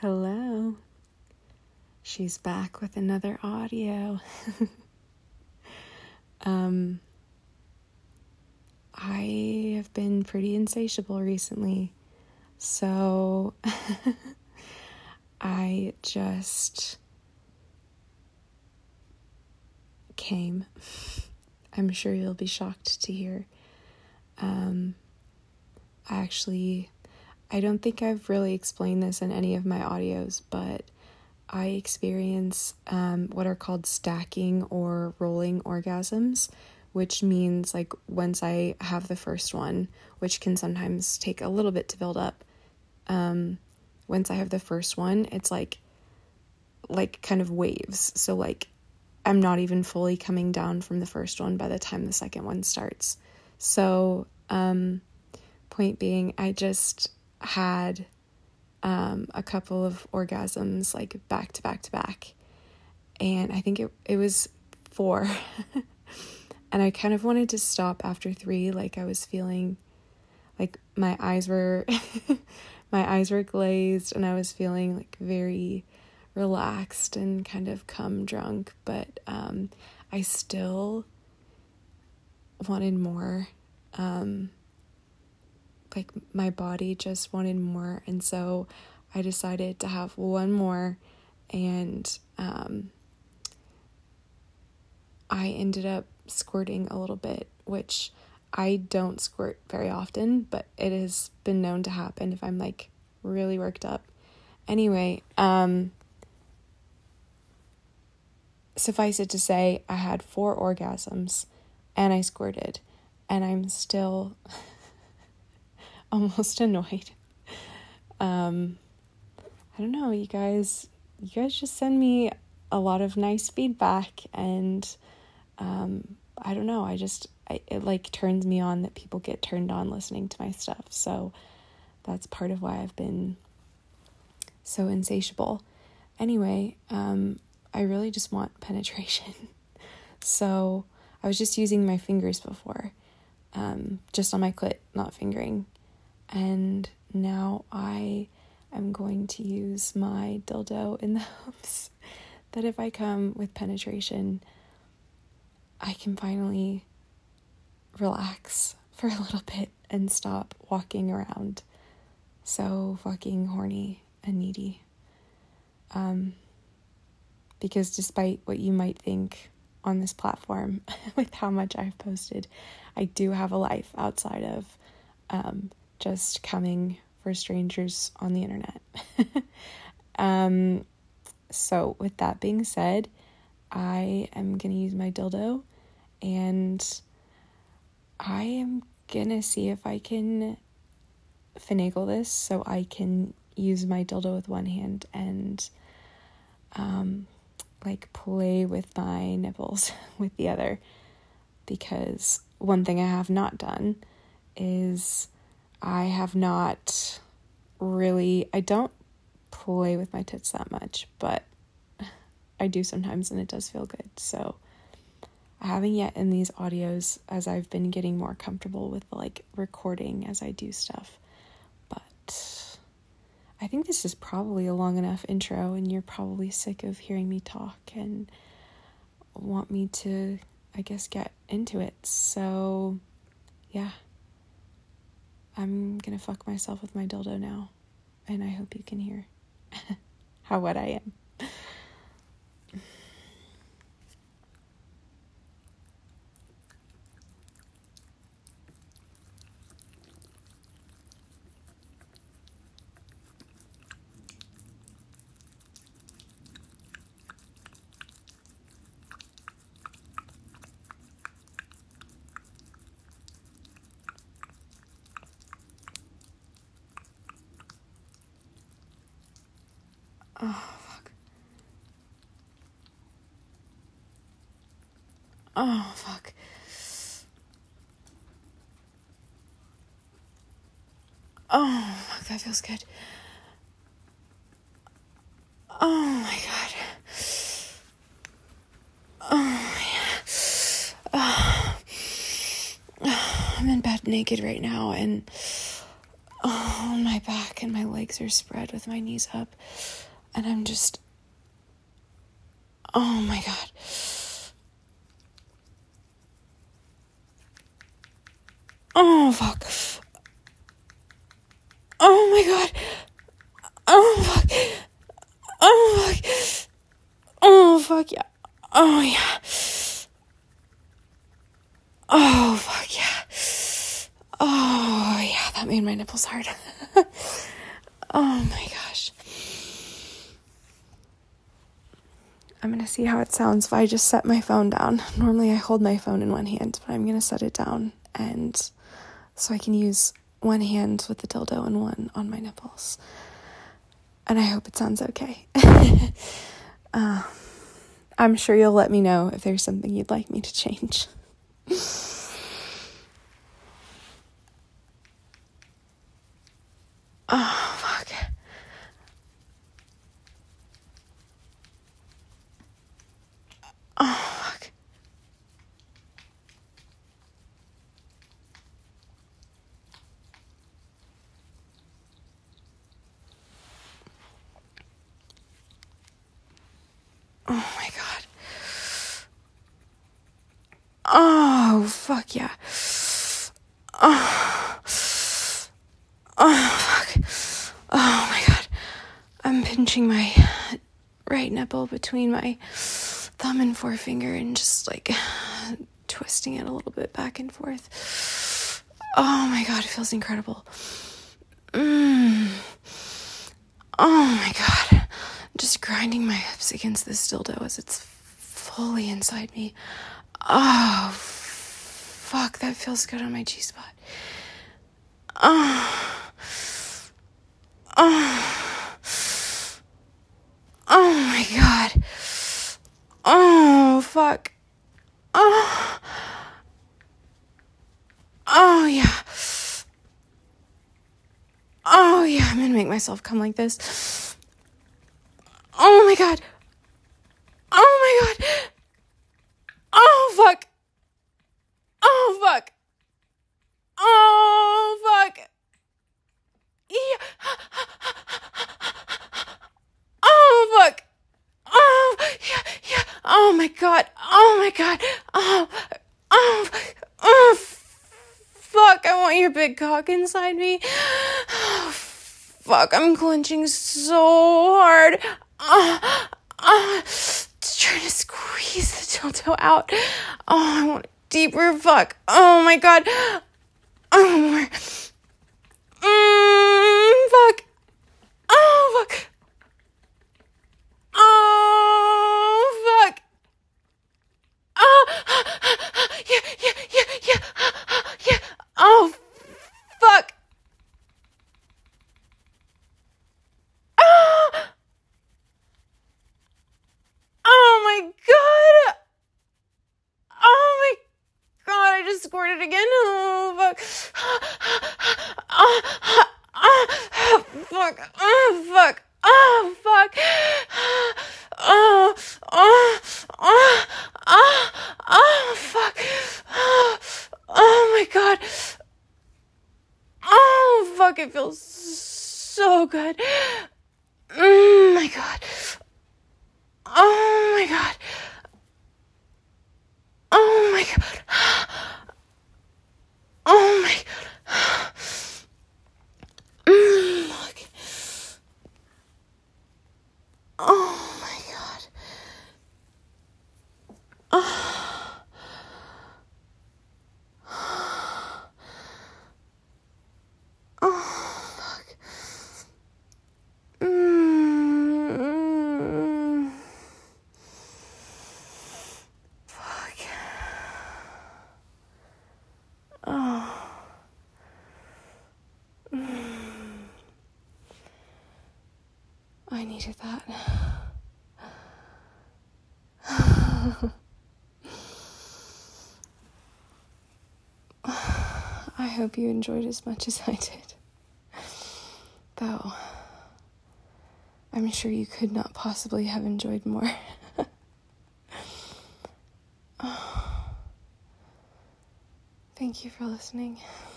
Hello. She's back with another audio. I have been pretty insatiable recently, so I just came. I'm sure you'll be shocked to hear. I don't think I've really explained this in any of my audios, but I experience what are called stacking or rolling orgasms, which means like once I have the first one, which can sometimes take a little bit to build up. Once I have the first one, it's like kind of waves. So like I'm not even fully coming down from the first one by the time the second one starts. So, point being, I just had a couple of orgasms like back to back to back, and I think it was 4 and I kind of wanted to stop after 3. Like I was feeling like my eyes were glazed, and I was feeling like very relaxed and kind of cum drunk, but I still wanted more. Like my body just wanted more, and so I decided to have one more, and I ended up squirting a little bit, which I don't squirt very often, but it has been known to happen if I'm like really worked up. Anyway, suffice it to say, I had 4 orgasms and I squirted, and I'm still almost annoyed. I don't know, you guys just send me a lot of nice feedback, and I don't know, it like turns me on that people get turned on listening to my stuff. So that's part of why I've been so insatiable. Anyway, I really just want penetration. So I was just using my fingers before, just on my clit, not fingering. And now I am going to use my dildo in the hopes that if I come with penetration, I can finally relax for a little bit and stop walking around so fucking horny and needy. Because despite what you might think on this platform with how much I've posted, I do have a life outside of just coming for strangers on the internet. So with that being said, I am going to use my dildo, and I am going to see if I can finagle this so I can use my dildo with one hand and like play with my nipples with the other. Because one thing I have not done is I don't play with my tits that much, but I do sometimes, and it does feel good. So I haven't yet in these audios, as I've been getting more comfortable with like recording as I do stuff. But I think this is probably a long enough intro, and you're probably sick of hearing me talk and want me to, I guess, get into it. So yeah, I'm gonna fuck myself with my dildo now, and I hope you can hear how wet I am. Oh, fuck. Oh, fuck. Oh, fuck, that feels good. Oh, my God. Oh, yeah. I'm in bed naked right now, and on my back, and my legs are spread with my knees up, and I'm just, oh my God. Oh, fuck. Oh my God. Oh, fuck. Oh, fuck. Oh, fuck, yeah. Oh, yeah. Oh, fuck, yeah. Oh, yeah, that made my nipples hard. Oh, my gosh. I'm going to see how it sounds if I just set my phone down. Normally I hold my phone in one hand, but I'm going to set it down, and so I can use one hand with the dildo and one on my nipples. And I hope it sounds okay. I'm sure you'll let me know if there's something you'd like me to change. Oh, fuck. Oh, fuck. Oh, my God. Oh, fuck, yeah. Oh. Oh, fuck. Oh, my God. I'm pinching my right nipple between my thumb and forefinger and just, like, twisting it a little bit back and forth. Oh, my God. It feels incredible. Oh, my God. Just grinding my hips against this dildo as it's fully inside me. Oh, fuck. That feels good on my G-spot. Oh. Oh. Oh my God. Oh, fuck. Oh. Oh, yeah. Oh, yeah. I'm gonna make myself come like this. Oh my God. Oh my God. Oh, fuck. Oh, fuck. Oh, fuck. Yeah. Oh, fuck. Oh, yeah, yeah. Oh, my God. Oh, my God. Oh, fuck. I want your big cock inside me. Oh, fuck. I'm clenching so hard. Just trying to squeeze the dildo out. Oh, I want it deeper. Fuck. Oh, my God. Oh, more. Fuck. Oh, fuck. Oh, fuck. Oh, yeah. Oh, fuck. Oh, my God. Oh, my God. I just squirted again. Oh, fuck. Fuck. Oh, fuck. Oh, fuck. Fuck. Oh, my God. Oh, fuck. It feels so good. My God. Oh, my God. Oh, my God. Oh, my God. Fuck. Oh, my God. Fuck. Fuck. Oh. I needed that. I hope you enjoyed as much as I did. Though, I'm sure you could not possibly have enjoyed more. Thank you for listening.